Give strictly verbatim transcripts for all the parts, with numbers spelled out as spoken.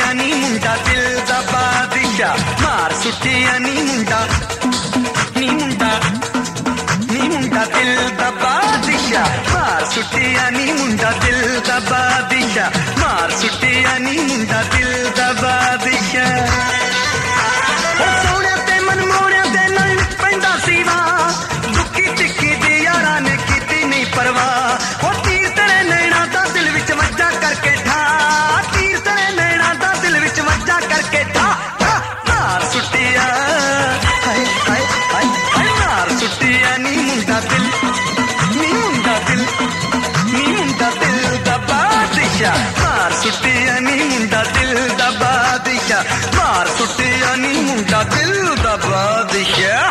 सुटिया नी मुंडा दिल दा बादशाह मार सुटिया नी मुंडा नी मुंडा नी मुंडा दिल दा बादशाह मार सुटिया नी मुंडा दिल दा बादशाह मार सुटिया नी मुंडा दिल दा बादशाह ओ सोहणिया ते मनमोहणिया दे नाल पैंदा सीवा दुखी तिखी दी यारां ने कीती नहीं परवाह ओ तीर तेरे नैना दा दिल विच वज्जा करके ठा तीर तेरे नैना दा दिल विच वज्जा करके ठा मार सुटिया हाय हाय हाय हाय मार सुटिया नी मुंडा दिल नी मुंडा दिल नी मुंडा दिल दा बादशाह मार सुटिया नी मुंडा दिल दा बादशाह मार सुटिया नी मुंडा दिल दा बादशाह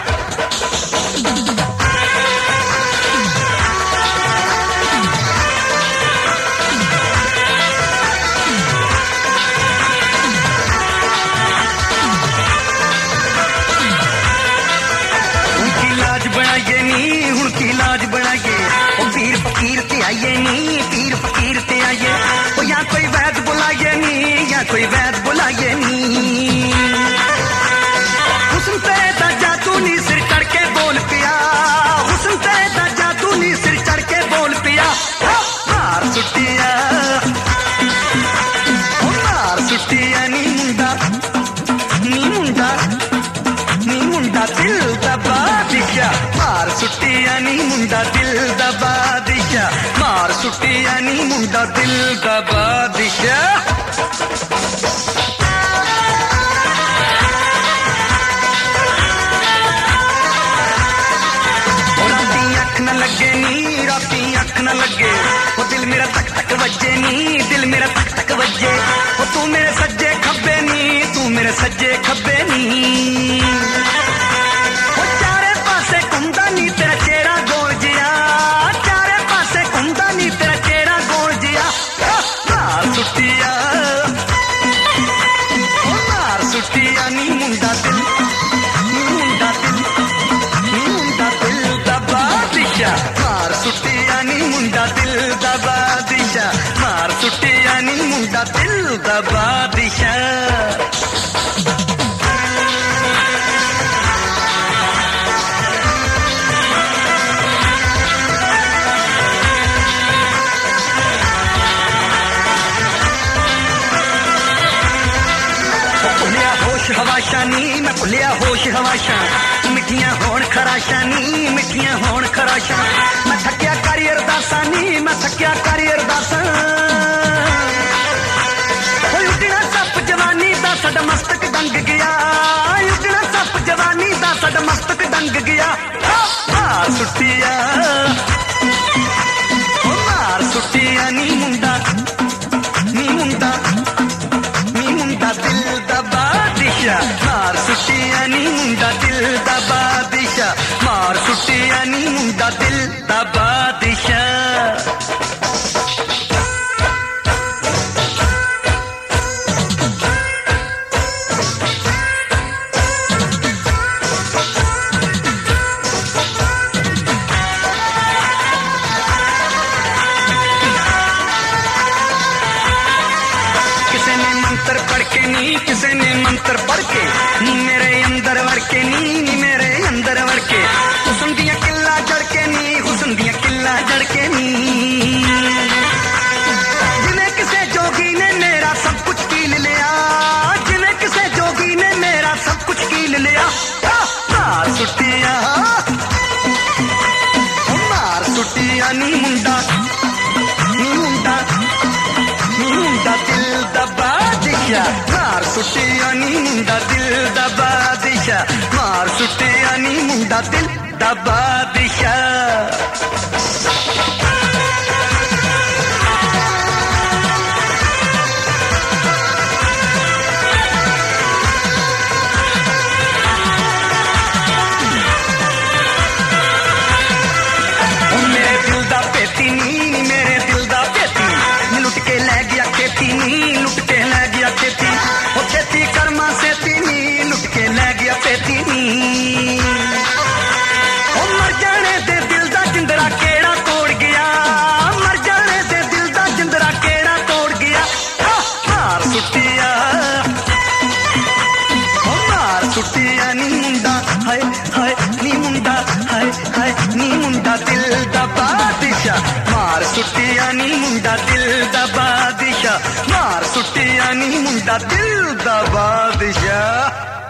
बनाइए नी हुण की लाज बनाइए ओ पीर फकीर ते आइए नी पीर फकीर ते आइए ओ या कोई वैद बुलाइए नी या कोई वैद बुलाइए नी हुस्न तेरे दा जादू नी सिर चढ़ के बोल पिया हुस्न तेरे दा जादू नी सिर चढ़ के बोल पिया मार सुटिया ओ मार सुटिया नी मुंडा नी मुंडा नी मुंडा दिल दा बादशाह मार सुटिया नी मुंडा दिल दा बादशाह मार सुटिया नी मुंडा दिल दा बादशाह राती अख न लगे नी राती अख न लगे वो दिल मेरा तक तक वजे नी दिल मेरा तक तक वजे वो तू मेरे सज्जे खब्बे नी तू मेरे सज्जे खब्बे नी घुमदा नी तेरा चेहरा गोल जिया चारे पासे घुमदा नी तेरा चेहरा गोल जिया मार सुटिया मार सुटिया नी मुंडा दिल नी मुंडा दिल नी मुंडा दिल दा बादशाह मार सुटिया नी मुंडा दिल दा बादशाह मार सुटिया नी मुंडा दिल दा बादशाह हवाशा नी मैं भुलिया होश हवाशा मिठियां होण खराशा नी मिठियां होण खराशा मैं थकिया करी अरदासा नी मैं थकिया करी अरदासा उजड़ा सप जवानी दा साडा मस्तक डंग गया उजड़ा सप जवानी दा साडा मस्तक डंग गया मार सुटिया मार सुटिया नी मुंडा नी मुंडा नी मुंडा दिल दा मार सुटिया नी मुंडा दिल दा बादशाह मार सुटिया नी मुंडा दिल दा बादशाह किसे ने मंत्र पढ़ के नी मेरे अंदर वड़ के नी नी मेरे अंदर वड़ के हुस्न दियां किल्ला जड़ के नी हुस्न दियां किल्ला जड़ के नी जिन्हें किसे जोगी ने मेरा सब कुछ कील लिया जिन्हें किसे जोगी ने मेरा सब कुछ कील लिया मार सुटिया मार सुटिया नी मुंडा नी मुंडा नी मुंडा दिल दा बादशाह मार सुटिया नी मुंडा दिल दा बादशाह मार सुटिया नी मुंडा दिल दा बादशाह मेरे दिल दा पेती नी मेरे दिल दा पेती लुट के ले गया खेती नी लुट के ले गया खेती वो खेती कर्मा से नी लुट के ले गया पेती नी वो मर जाने दे दिल दा जिंदरा केड़ा तोड़ गया मर जाने दे दिल दा जिंदरा केड़ा तोड़ गया मार सुटिया ਮਾਰ ਸੁੱਟਿਆ ਨੀ ਮੁੰਡਾ ਦਿਲ ਦਾ ਬਾਦਸ਼ਾ ਮਾਰ ਸੁੱਟਿਆ ਨੀ ਮੁੰਡਾ ਦਿਲ ਦਾ ਬਾਦਸ਼ਾ